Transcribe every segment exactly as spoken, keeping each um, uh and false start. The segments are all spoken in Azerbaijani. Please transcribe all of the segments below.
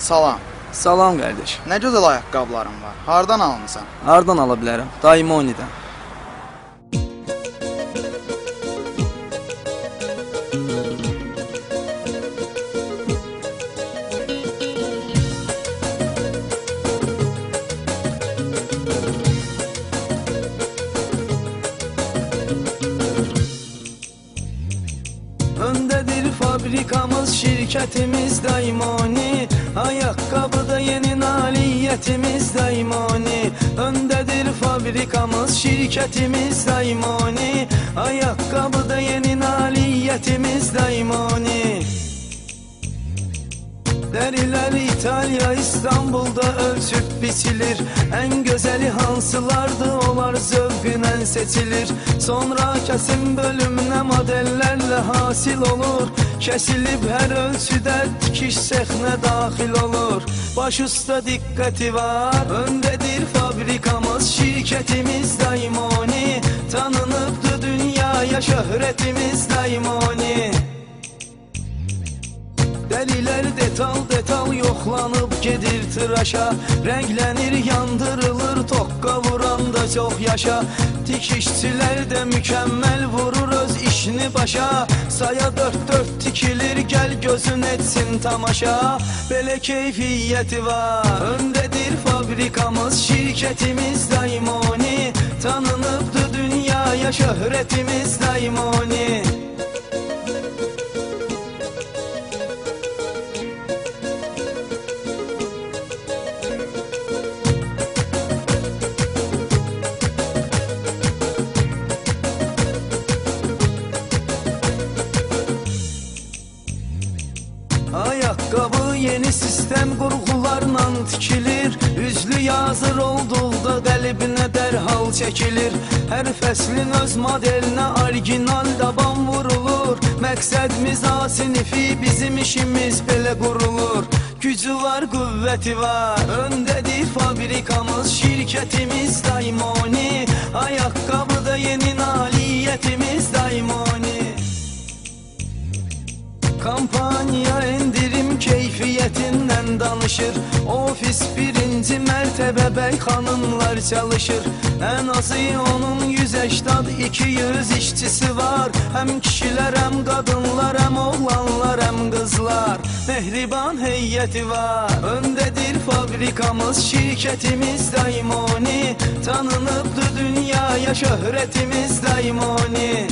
Salam. Salam qardaş. Nə gözəl ayaqqabıların var. Hardan almısan? Hardan ala bilərəm? Daimonidən. Öndedir fabrikamız, şirketimiz Daimoni. Ayakkabıda yeni naliyetimiz Daimoni. Öndedir fabrikamız, şirketimiz Daimoni. Ayakkabıda yeni naliyetimiz Daimoni. Deriler İtalya, İstanbul'da ölçüp biçilir. En güzeli hansılardı, onlar zövqünə seçilir. Sonra kesim bölümüne modellerle hasil olur. Kesilip her ölçüde dikiş sexnə daxil olur. Baş usta dikkati var. Öndedir fabrikamız, şirketimiz Daimoni. Tanınıbdı dünyaya şöhretimiz Daimoni. Deriler detal detal yoxlanıb gedir tıraşa. Renklənir, yandırılır, tokka vuranda çox yaşa. Dikişçilər də mükəmməl vurur öz işini başa. Saya dört dört tikilir, gəl gözün etsin tamaşa. Belə keyfiyyəti var. Öndedir fabrikamız, şirketimiz Daimoni. Tanınıbdı dünyaya şöhretimiz Daimoni. Ayakkabı yeni sistem qurğularla tikilir. Üzlü yazır olduqda qəlbinə dərhal çəkilir. Hər fəslin öz modelinə orijinal daban vurulur. Məqsədimiz A sinifi, bizim işimiz belə qurulur. Gücü var, qüvvəti var. Öndedir fabrikamız, şirketimiz Daimoni. Ayakkabıda yeni naliyetimiz Daimoni. Kampanya indirim keyfiyyetinden danışır. Ofis birinci mərtəbə bəy xanımlar çalışır. En azı onun yüz eşdad iki yüz işçisi var. Hem kişiler, hem kadınlar, hem oğlanlar, hem kızlar. Mehriban heyeti var. Öndedir fabrikamız, şirketimiz Daimoni. Tanınıbdı dünyaya şöhretimiz Daimoni.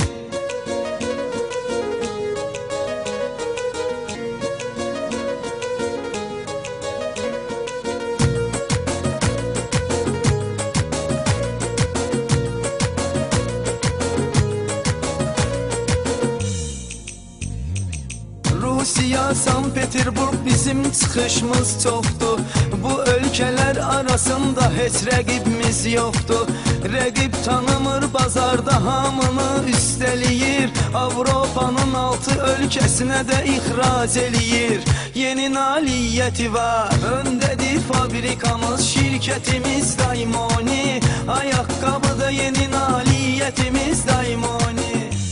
Rusiya, Sankt Peterburg bizim çıxışımız çoxdur. Bu ölkələr arasında heç rəqibimiz yoxdur. Rəqib tanımır, bazarda hamını üstəliyir. Avropanın altı ölkəsinə də ixrac eləyir. Yeni naliyyəti var. Öndedir fabrikamız, şirketimiz Daimoni. Ayakkabıda yeni naliyyətimiz Daimoni.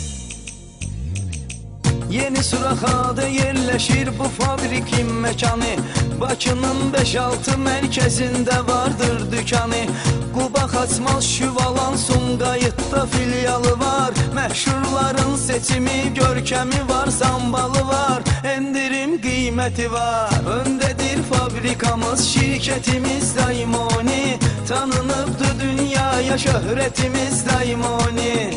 Yeni Suraxada yerləşir bu fabrikin məkanı. Bakının beş altı mərkəzində vardır dükanı. Quba, Xaçmal, Şüvalan, Sumqayıtda filialı var. Məşhurların seçimi, görkəmi var, sambalı var. Endirim qiyməti var. Öndedir fabrikamız, şirketimiz Daimoni. Tanınıbdı dünyaya şöhretimiz Daimoni.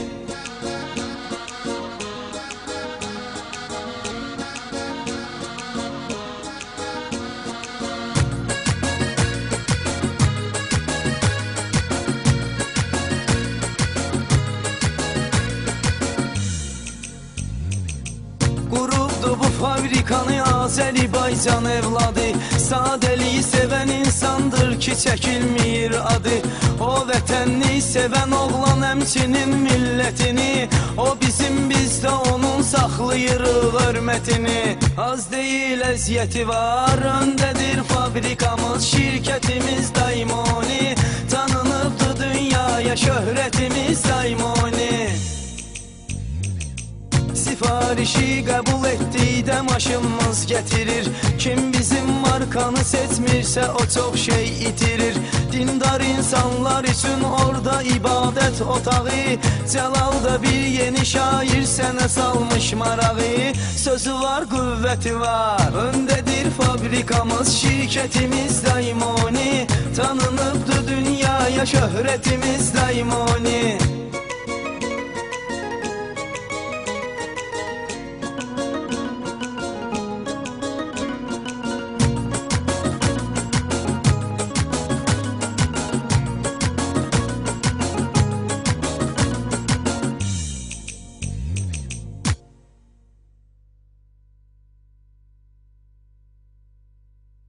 Fabrikanı Azərbaycan evladı. Sadeliği seven insandır ki çəkilmir adı. O vətənini seven oğlan həmçinin millətini. O bizim, biz də onun saxlayırıq hörmətini. Az deyil əziyyəti var. Öndedir fabrikamız, şirketimiz Daimoni. Tanınıbdı dünyaya şöhrətimiz Daimoni. sifarişi qəbul etdikdə maşınımız gətirir. Kim bizim markanı seçmirsə o çox şey itirir. Dindar insanlar üçün orada ibadət otağı, Cəlalda bir yeni şair sənə salmış marağı. Sözü var, qüvvəti var, öndədir fabrikamız, şirkətimiz Daimoni. Tanınıbdı dünyaya şöhrətimiz Daimoni.